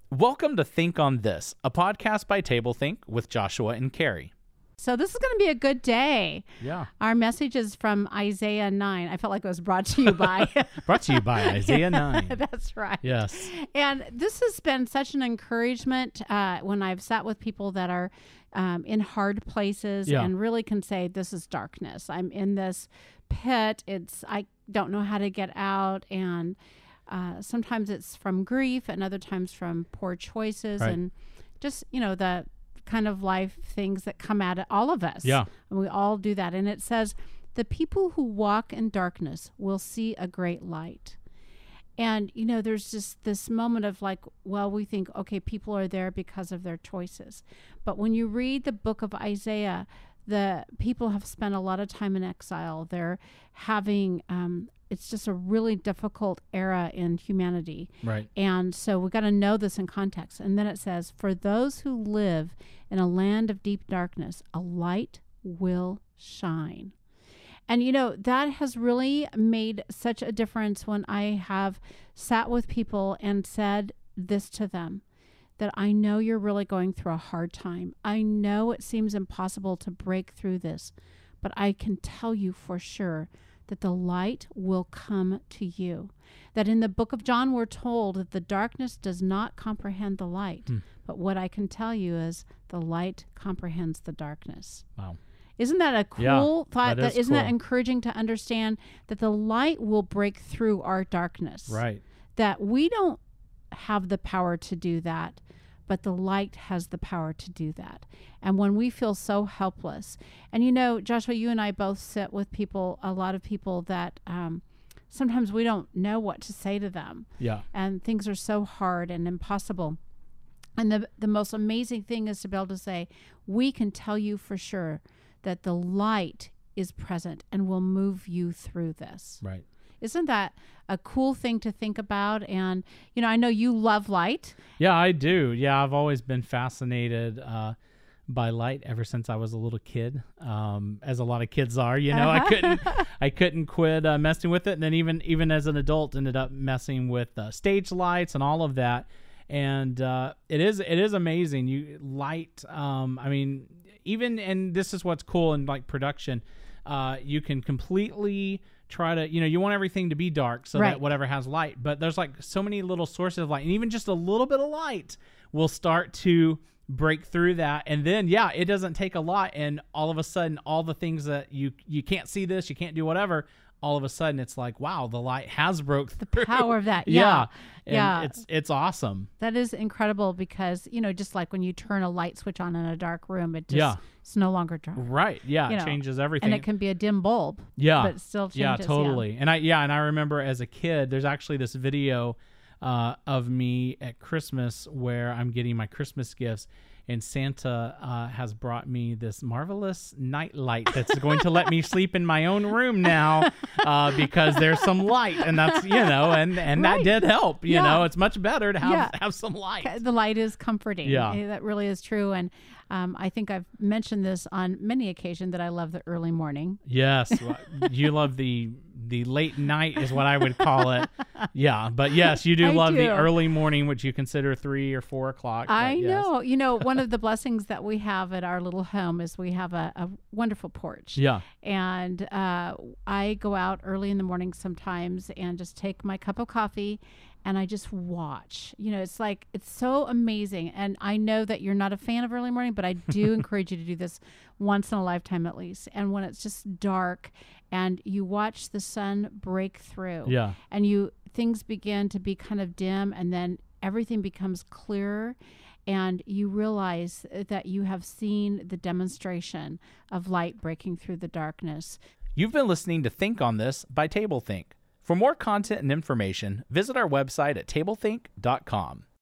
Welcome to Think on This, a podcast by TableThink with Joshua and Carrie. So this is going to be a good day. Yeah. Our message is from Isaiah 9. I felt like it was brought to you by... Brought to you by Isaiah 9. That's right. Yes. And this has been such an encouragement when I've sat with people that are in hard places and really can say, this is darkness. I'm in this pit. I don't know how to get out. And sometimes it's from grief and other times from poor choices and just, the kind of life things that come at all of us. Yeah. And we all do that. And it says, the people who walk in darkness will see a great light. And, there's just this moment of like, well, we think, okay, people are there because of their choices. But when you read the book of Isaiah, the people have spent a lot of time in exile. They're having, it's just a really difficult era in humanity. Right. And so we got to know this in context. And then it says, for those who live in a land of deep darkness, a light will shine. And, that has really made such a difference when I have sat with people and said this to them, that I know you're really going through a hard time. I know it seems impossible to break through this, but I can tell you for sure that the light will come to you. That in the book of John, we're told that the darkness does not comprehend the light. But what I can tell you is the light comprehends the darkness. Wow. Isn't that a cool thought? Isn't that cool. encouraging to understand that the light will break through our darkness? Right. That we don't have the power to do that, but the light has the power to do that. And when we feel so helpless, and Joshua, you and I both sit with people, a lot of people that sometimes we don't know what to say to them. Yeah. And things are so hard and impossible. And the most amazing thing is to be able to say, we can tell you for sure that the light is present and will move you through this. Right. Isn't that a cool thing to think about? And, I know you love light. Yeah, I do. Yeah, I've always been fascinated by light ever since I was a little kid, as a lot of kids are. I couldn't quit messing with it. And then even as an adult, ended up messing with stage lights and all of that. And it is amazing. Light. And this is what's cool in like production. You can completely try to, you want everything to be dark so that whatever has light, but there's like so many little sources of light, and even just a little bit of light will start to break through that. And then, it doesn't take a lot. And all of a sudden, all the things that you can't see this, you can't do whatever, all of a sudden it's like, wow, the light has broke through. The power of that. Yeah. It's awesome. That is incredible because, just like when you turn a light switch on in a dark room, it just it's no longer dark. Right. Yeah. It changes everything. And it can be a dim bulb. Yeah. But it still changes. Yeah, totally. And I remember as a kid, there's actually this video of me at Christmas where I'm getting my Christmas gifts, and Santa has brought me this marvelous night light that's going to let me sleep in my own room now because there's some light, and that's and that did help. You know, it's much better to have some light. The light is comforting. Yeah, that really is true. And I think I've mentioned this on many occasions that I love the early morning. Yes, you love the late night is what I would call it. Yeah, but yes, you do love the early morning, which you consider 3 or 4 o'clock. I know. One of the blessings that we have at our little home is we have a wonderful porch. Yeah. And I go out early in the morning sometimes and just take my cup of coffee and I just watch. It's so amazing. And I know that you're not a fan of early morning, but I do encourage you to do this once in a lifetime at least. And when it's just dark and you watch the sun break through, and things begin to be kind of dim, and then everything becomes clearer, and you realize that you have seen the demonstration of light breaking through the darkness. You've been listening to Think on This by TableThink. For more content and information, visit our website at tablethink.com.